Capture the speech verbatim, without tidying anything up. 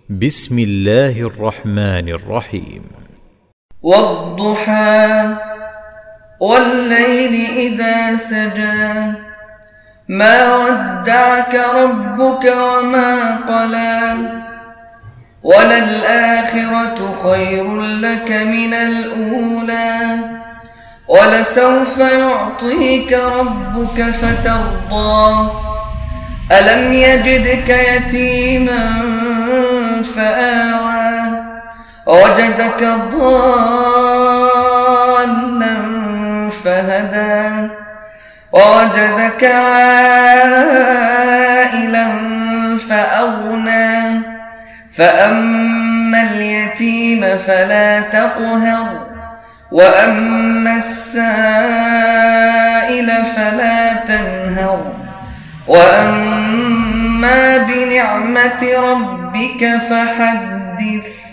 بسم الله الرحمن الرحيم. والضحى والليل إذا سجى ما ودعك ربك وما قلى وللآخرة خير لك من الأولى ولسوف يعطيك ربك فترضى ألم يجدك يتيما فآوى وجدك ضالا فهدى ووجدك عائلا فأغنى فأما اليتيم فلا تقهر وأما السائل فلا تنهر وأما بنعمة ربك فحدث.